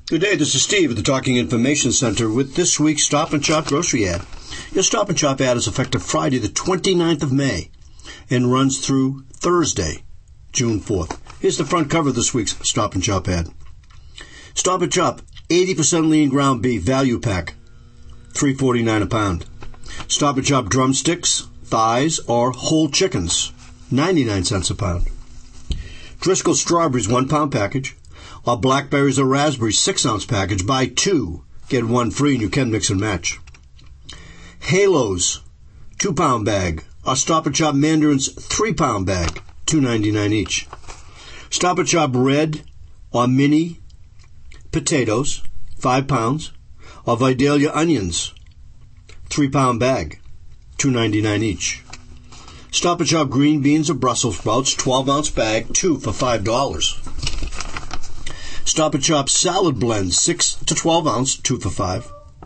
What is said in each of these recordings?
Good day, this is Steve at the Talking Information Center with this week's Stop and Shop grocery ad. Your Stop and Shop ad is effective Friday the 29th of May and runs through Thursday, June 4th. Here's the front cover of this week's Stop and Shop ad. Stop and Shop, 80% lean ground beef value pack, $3.49 a pound. Stop and Shop drumsticks, thighs, or whole chickens, 99 cents a pound. Driscoll strawberries, 1 pound package. Or blackberries or raspberries, 6-ounce package. Buy 2, get 1 free, and you can mix and match. Halos, 2-pound bag. Or Stop and Shop mandarins, 3-pound bag, $2.99 each. Stop and Shop red or mini potatoes, 5 pounds. Or Vidalia onions, 3-pound bag, $2.99 each. Stop and Shop green beans or Brussels sprouts, 12-ounce bag, 2 for $5. Stop and Shop salad blends, 6 to 12 ounce, 2 for $5.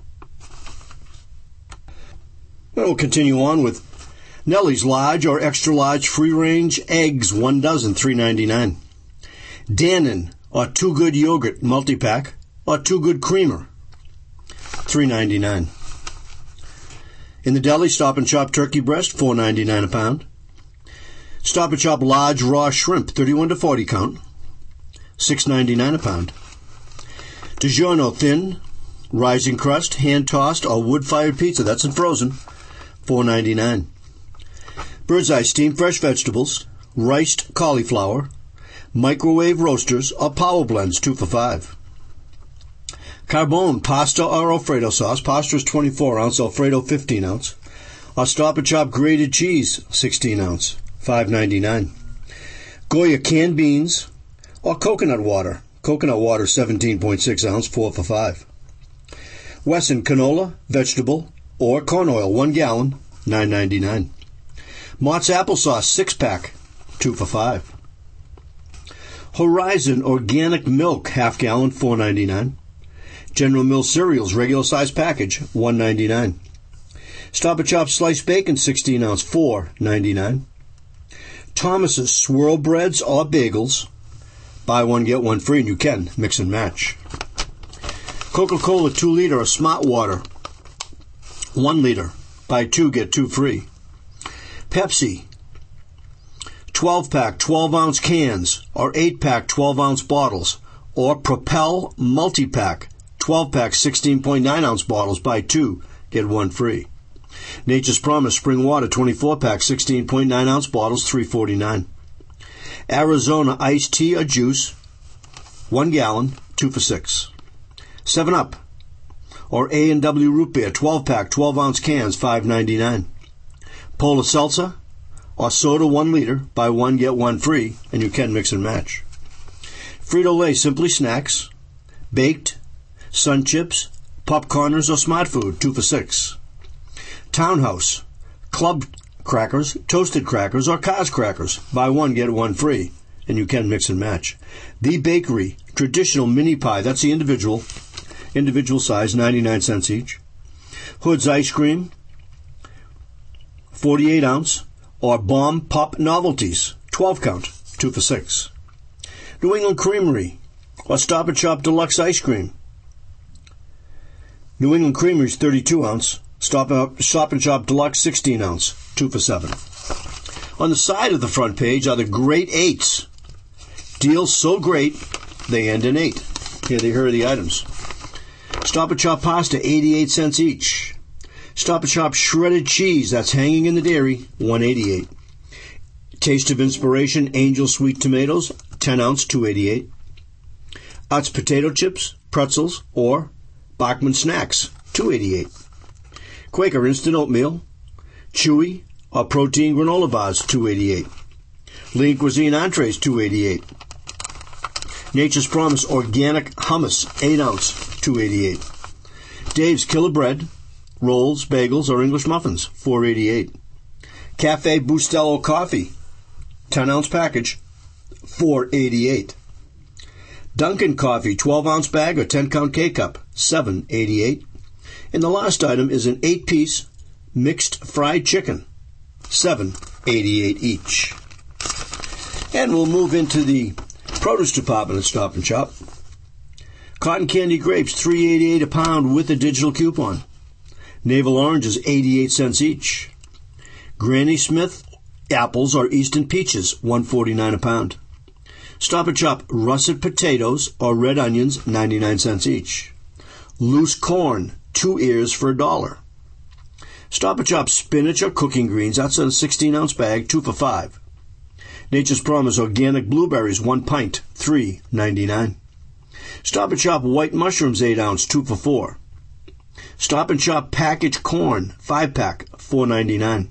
We'll continue on with Nellie's large or extra large free range eggs, 1 dozen, $3.99. Dannon or Too Good yogurt multi-pack or Too Good creamer, $3.99. In the deli, Stop and Shop turkey breast, $4.99 a pound. Stop and Shop large raw shrimp, 31 to 40 count, $6.99 a pound. DiGiorno thin, rising crust, hand-tossed, or wood-fired pizza, that's in frozen, $4.99. Bird's Eye steamed fresh vegetables, riced cauliflower, microwave roasters, or power blends, 2 for $5. Carbone pasta or Alfredo sauce, pasta is 24 ounce, Alfredo 15 ounce. Or Stop and Shop grated cheese, 16 ounce, $5.99. Goya canned beans, or coconut water. Coconut water, 17.6 ounce, 4 for $5. Wesson canola, vegetable, or corn oil, 1 gallon, $9.99. Mott's applesauce, 6-pack, 2 for $5. Horizon organic milk, half gallon, $4.99. General Mills cereals, regular size package, $1.99. Stop and Shop sliced bacon, 16 ounce, $4.99. Thomas's swirl breads or bagels, buy 1, get 1 free, and you can mix and match. Coca-Cola 2 liter or Smart Water, 1 liter, buy 2, get 2 free. Pepsi, 12-pack 12-ounce cans or 8-pack 12-ounce bottles, or Propel multi-pack 12-pack 16.9-ounce bottles, buy 2, get 1 free. Nature's Promise spring water 24-pack 16.9-ounce bottles, $3.49. Arizona iced tea or juice, 1 gallon, 2 for $6. 7-Up or A&W root beer, 12-pack, 12-ounce cans, $5.99. Polar seltzer or soda, 1 liter, buy 1, get 1 free, and you can mix and match. Frito-Lay Simply Snacks, baked, Sun Chips, Popcorners or Smart Food, 2 for $6. Townhouse, Club crackers, toasted crackers, or Cars crackers. Buy 1, get 1 free, and you can mix and match. The Bakery, traditional mini pie, that's the individual size, 99 cents each. Hood's ice cream, 48 ounce, or Bomb Pop Novelties, 12 count, 2 for $6. New England Creamery, or Stop and Shop Deluxe Ice Cream. New England Creamery's 32 ounce, Stop and Shop Deluxe 16 ounce, 2 for $7. On the side of the front page are the Great 8s. Deals so great, they end in 8. Here are the items. Stop and Shop pasta, 88 cents each. Stop and Shop shredded cheese, that's hanging in the dairy, $1.88. Taste of Inspiration Angel Sweet Tomatoes, 10 ounce, $2.88. Utz potato chips, pretzels, or Bachman Snacks, $2.88. Quaker Instant Oatmeal, Chewy or Protein Granola Bars, $2.88. Lean Cuisine Entrees, $2.88. Nature's Promise Organic Hummus, 8 ounce, $2.88. Dave's Killer Bread, rolls, bagels, or English muffins, $4.88. Cafe Bustelo Coffee, 10 ounce package, $4.88. Dunkin' Coffee, 12 ounce bag or 10 count K-Cup, $7.88. And the last item is an 8-piece mixed fried chicken, $7.88 each. And we'll move into the produce department at Stop and Shop. Cotton candy grapes, $3.88 a pound with a digital coupon. Navel oranges, 88 cents each. Granny Smith apples or Eastern peaches, $1.49 a pound. Stop and Shop russet potatoes or red onions, 99 cents each. Loose corn, 2 ears for $1. Stop and Shop spinach or cooking greens, that's in a 16-ounce bag, 2 for $5. Nature's Promise organic blueberries, 1 pint, $3.99. Stop and Shop white mushrooms, 8 ounce, 2 for $4. Stop and Shop packaged corn, 5-pack, $4.99.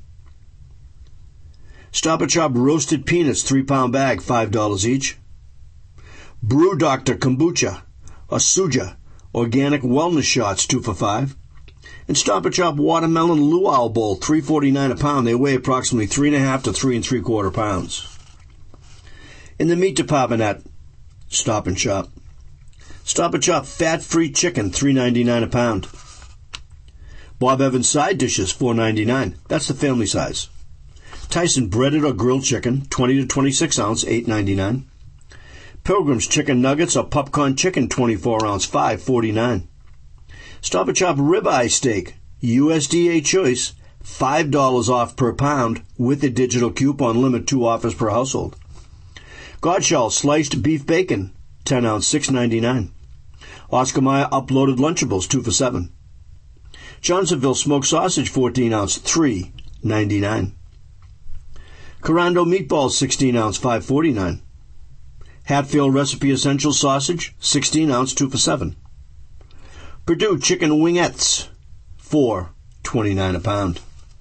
Stop and Shop roasted peanuts, 3-pound bag, $5 each. Brew Doctor kombucha or suja organic wellness shots, 2 for $5. And Stop and Shop watermelon luau bowl, $3.49 a pound. They weigh approximately 3.5 to 3 3/4 pounds. In the meat department at Stop and Shop. Stop and Shop fat-free chicken, $3.99 a pound. Bob Evans side dishes, $4.99. That's the family size. Tyson breaded or grilled chicken, 20 to 26 ounce, $8.99. Pilgrim's chicken nuggets or popcorn chicken, 24 ounce, $5.49. Stop and Shop ribeye steak, USDA choice, $5 off per pound with a digital coupon, limit 2 offers per household. Godshall sliced beef bacon, 10 ounce, $6.99. Oscar Mayer uploaded Lunchables, 2 for $7. Johnsonville smoked sausage, 14 ounce, $3.99. Carando meatballs, 16 ounce, $5.49. Hatfield Recipe Essential sausage, 16 ounce, 2 for $7. Purdue chicken wingettes, $4.29 a pound.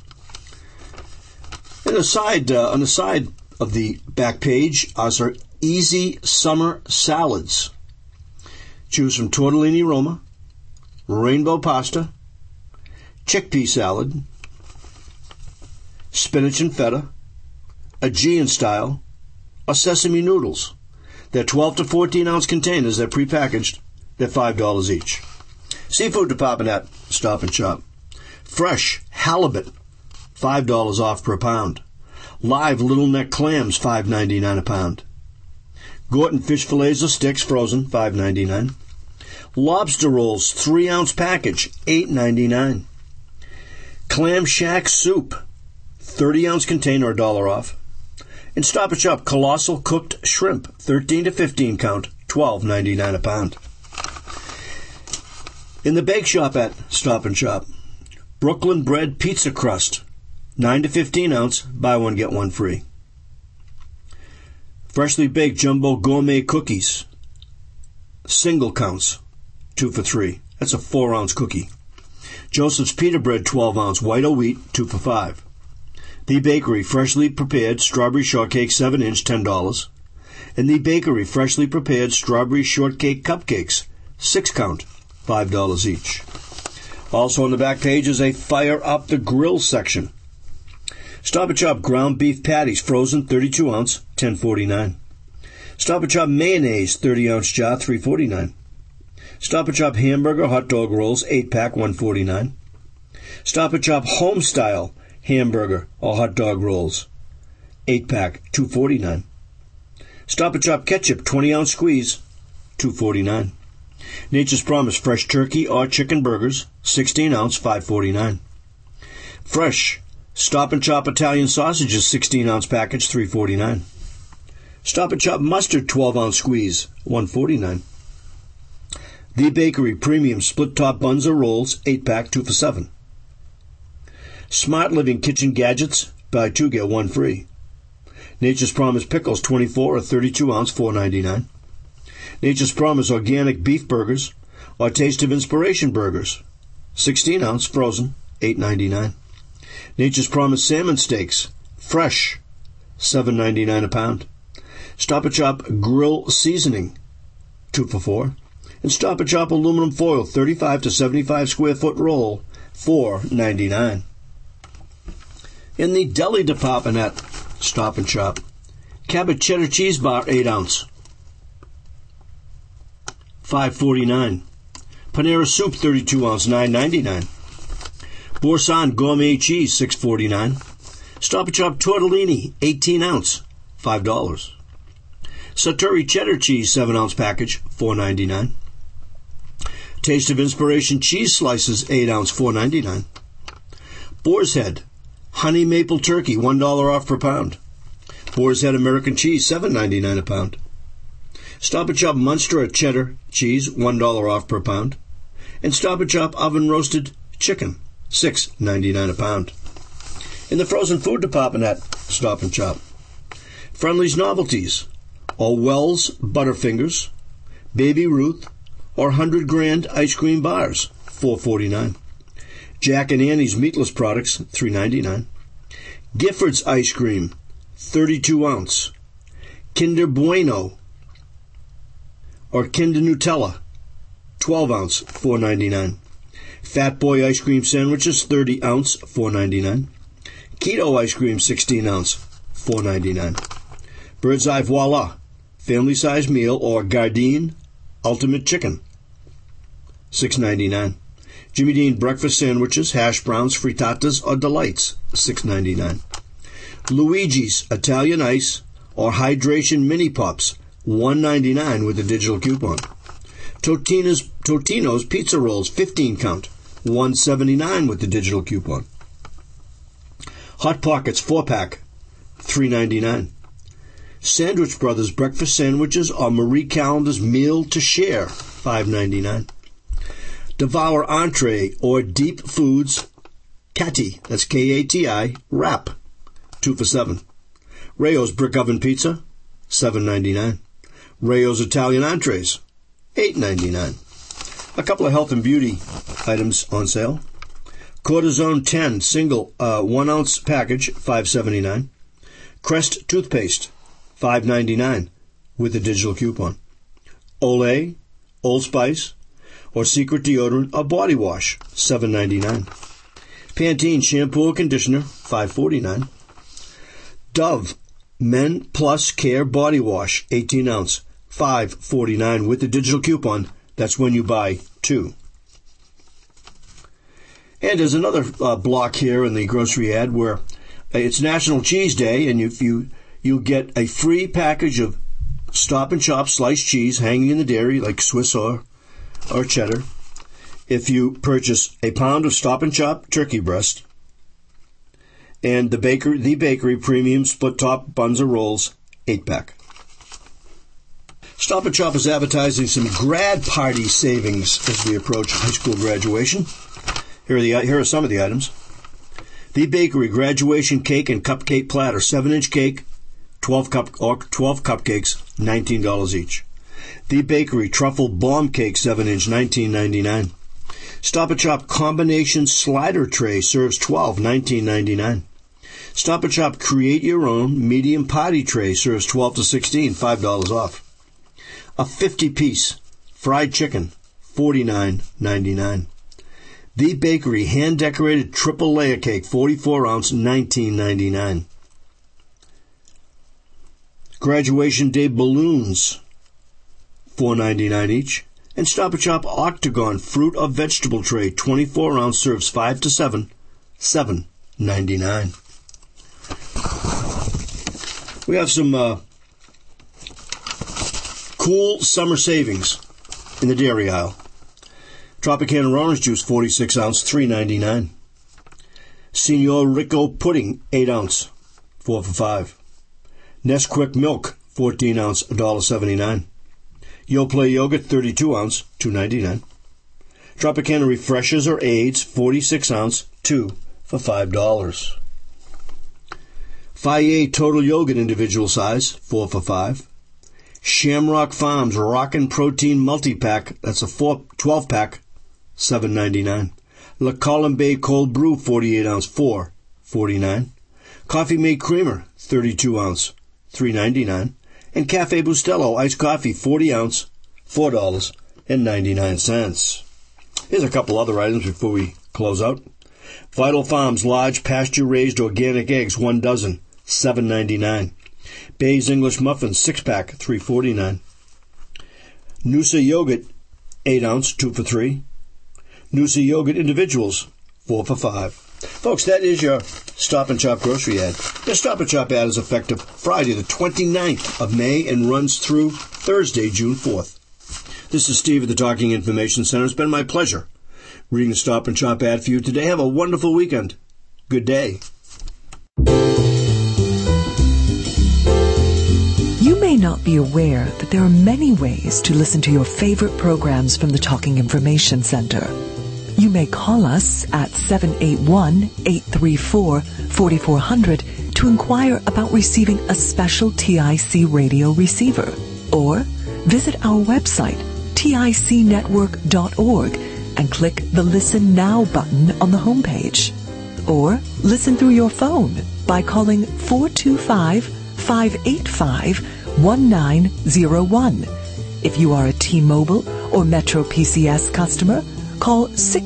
And on the side of the back page are our easy summer salads. Choose from tortellini Roma, rainbow pasta, chickpea salad, spinach and feta, Aegean style, or sesame noodles. They're 12 to 14 ounce containers. They're prepackaged. They're $5 each. Seafood department at Stop and Shop. Fresh halibut, $5 off per pound. Live little neck clams, $5.99 a pound. Gorton fish fillets or sticks, frozen, $5.99. Lobster rolls, 3 ounce package, $8.99. Clam Shack soup, 30 ounce container, $1 off. And Stop and Shop colossal cooked shrimp, 13 to 15 count, $12.99 a pound. In the bake shop at Stop and Shop, Brooklyn bread pizza crust, 9 to 15 ounce, buy one get one free. Freshly baked jumbo gourmet cookies, single counts, 2 for $3. That's a 4 ounce cookie. Joseph's pita bread, 12 ounce, white or wheat, 2 for $5. The Bakery freshly prepared strawberry shortcake 7 inch, $10. And the Bakery freshly prepared strawberry shortcake cupcakes, 6 count, $5 each. Also on the back page is a Fire Up the Grill section. Stop and Shop ground beef patties, frozen, 32 ounce, $10.49. Stop and Shop mayonnaise, 30 ounce jar, $3.49. Stop and Shop hamburger hot dog rolls, 8-pack, $1.49. Stop and Shop home style hamburger or hot dog rolls, 8-pack, $2.49. Stop and Shop ketchup, 20 ounce squeeze, $2.49. Nature's Promise fresh turkey or chicken burgers, 16 ounce, $5.49. Fresh Stop and Shop Italian sausages, 16 ounce package, $3.49. Stop and Shop mustard, 12 ounce squeeze, $1.49. The Bakery premium split top buns or rolls, 8-pack, 2 for $7. Smart Living kitchen gadgets, buy 2 get 1 free. Nature's Promise pickles, 24 or 32 ounce, $4.99. Nature's Promise organic beef burgers or Taste of Inspiration burgers, 16 ounce, frozen, $8.99. Nature's Promise salmon steaks, fresh, $7.99 a pound. Stop and Shop grill seasoning, 2 for $4. And Stop and Shop aluminum foil, 35 to 75 square foot roll, $4.99. In the deli department at Stop and Shop, Cabot cheddar cheese bar, 8 ounce, $5.49. Panera soup, 32 ounce, $9.99. Boursin gourmet cheese, $6.49. Stop and Shop tortellini, 18 ounce, $5. Saturi cheddar cheese, 7 ounce package, $4.99. Taste of Inspiration cheese slices, 8 ounce, $4.99. Boar's Head honey maple turkey, $1 off per pound. Boar's Head American cheese, $7.99 a pound. Stop and Shop Munster cheddar cheese, $1 off per pound. And Stop and Shop oven roasted chicken, $6.99 a pound. In the frozen food department at Stop and Shop, Friendly's Novelties, or Wells Butterfingers, Baby Ruth, or 100 Grand ice cream bars, $4.49. Jack and Annie's meatless products, $3.99. Gifford's ice cream, 32 ounce. Kinder Bueno, or Kinder Nutella, 12 ounce, $4.99. Fat Boy ice cream sandwiches, 30 ounce, $4.99. Keto ice cream, 16 ounce, $4.99. Bird's Eye Voila, family size meal, or Gardein Ultimate Chicken, $6.99. Jimmy Dean breakfast sandwiches, hash browns, frittatas, or delights, $6.99. Luigi's Italian Ice or Hydration Mini Pops, $1.99 with a digital coupon. Totino's Pizza Rolls, 15 count, $1.79 with the digital coupon. Hot Pockets 4-pack, $3.99. Sandwich Brothers breakfast sandwiches or Marie Callender's Meal to Share, $5.99. Devour Entree or Deep Foods Kati, that's K-A-T-I, wrap, 2 for $7. Rayo's Brick Oven Pizza, $7.99. Rayo's Italian Entrees, $8.99. A couple of health and beauty items on sale. Cortisone 10 single 1 ounce package, $5.79. Crest toothpaste, $5.99 with a digital coupon. Olay, Old Spice, or Secret deodorant or body wash, $7.99. Pantene shampoo or conditioner, $5.49. Dove Men Plus Care body wash, 18 ounce, $5.49 with the digital coupon. That's when you buy 2. And there's another block here in the grocery ad where it's National Cheese Day, and you get a free package of Stop and Shop sliced cheese hanging in the dairy, like Swiss or cheddar, if you purchase a pound of Stop and Shop turkey breast and the bakery premium split top buns or rolls, 8-pack. Stop and Shop is advertising some grad party savings as we approach high school graduation. Here are some of the items. The Bakery graduation cake and cupcake platter, 7-inch cake, 12 cupcakes, $19 each. The Bakery truffle bomb cake, 7-inch, $19.99. Stop and Shop combination slider tray serves 12, $19.99. Stop and Shop create your own medium potty tray serves 12 to 16, $5 off. A 50-piece fried chicken, $49.99. The Bakery hand-decorated triple layer cake, 44 ounce, $19.99. Graduation day balloons, $4.99 each. And Stop and Shop Octagon fruit or vegetable tray, 24 ounce, serves 5 to 7, $7.99. We have some cool summer savings in the dairy aisle. Tropicana orange juice, 46 ounce, $3.99. Senor Rico pudding, 8 ounce, 4 for $5. Nesquik milk, 14 ounce, $1.79. Yoplait yogurt, 32 ounce, $2.99. Tropicana refreshers or aids, 46 ounce, 2 for $5. Fage total yogurt individual size, 4 for $5. Shamrock Farms Rockin' Protein Multi-Pack, that's a 12-pack, $7.99. La Colombe Cold Brew 48 ounce, $4.49. Coffee Mate Creamer 32 ounce, $3.99. And Cafe Bustelo Iced Coffee 40 ounce, $4.99. Here's a couple other items before we close out. Vital Farms Large Pasture Raised Organic Eggs 1 dozen, $7.99. Bay's English Muffins 6-pack, $3.49. Noosa Yogurt 8 ounce, 2 for $3. Noosa Yogurt Individuals 4 for $5. Folks, that is your Stop and Shop grocery ad. The Stop and Shop ad is effective Friday the 29th of May and runs through Thursday, June 4th. This is Steve at the Talking Information Center. It's been my pleasure reading the Stop and Shop ad for you today. Have a wonderful weekend. Good day. You may not be aware that there are many ways to listen to your favorite programs from the Talking Information Center. You may call us at 781-834-4400 to inquire about receiving a special TIC radio receiver, or visit our website, ticnetwork.org, and click the Listen Now button on the homepage. Or listen through your phone by calling 425-585-1901. If you are a T-Mobile or Metro PCS customer, call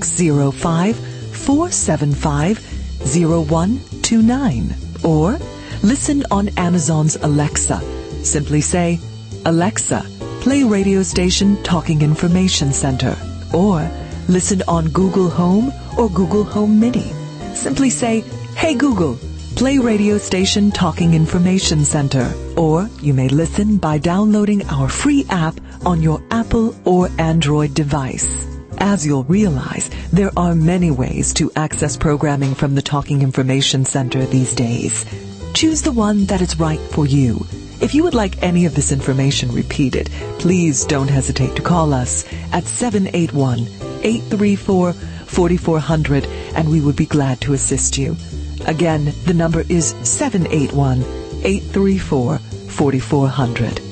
605-475-0129. Or listen on Amazon's Alexa. Simply say, "Alexa, play radio station Talking Information Center." Or listen on Google Home or Google Home Mini. Simply say, "Hey Google, play radio station Talking Information Center." Or you may listen by downloading our free app on your Apple or Android device. As you'll realize, there are many ways to access programming from the Talking Information Center these days. Choose the one that is right for you. If you would like any of this information repeated, please don't hesitate to call us at 781-834-4400, and we would be glad to assist you. Again, the number is 781-834-4400.